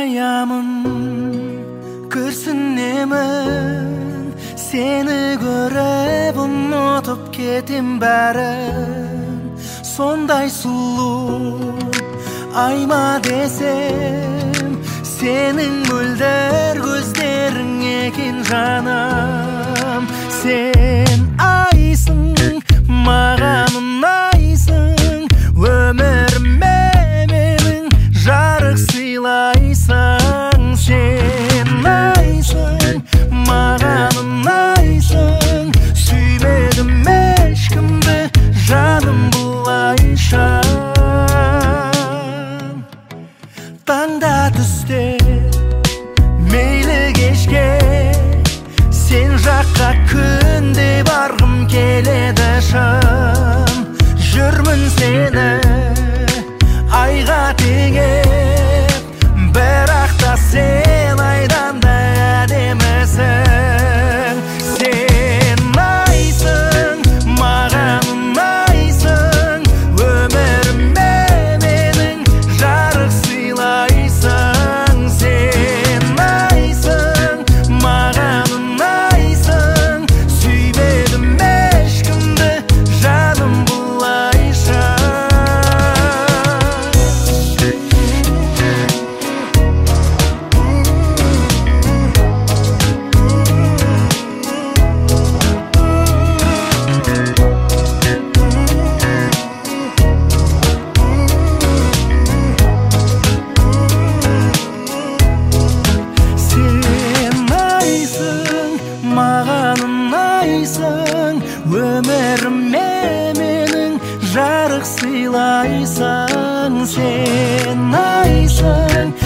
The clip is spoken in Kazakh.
Аямын, күрсінемін, сені көріп ұмытып кетем бәрін. Сондай сұлу айма десем, сенің мөлдір көздерің екен жаным. Сен айсың, маған ұнайсың, өміріме менің жарық сыйлайсың. Сен айсың, маған ұнайсың, сүймедім ешкімді жаным бұлайша. Таңда түсте, мейлі кешке, сен жаққа күнде барғым келеді шын. Жүрмін сені айға теңеп, бірақ та сен айдан да әдемісің. Сен айсың, маған ұнайсың, өміріме менің жарық сыйлайсың. Сен айсың, маған ұнайсың, сүймедім ешкімді жаным бұлайша. Маған ұнайсың, өміріме менің жарық сыйлайсың. Сен айсың,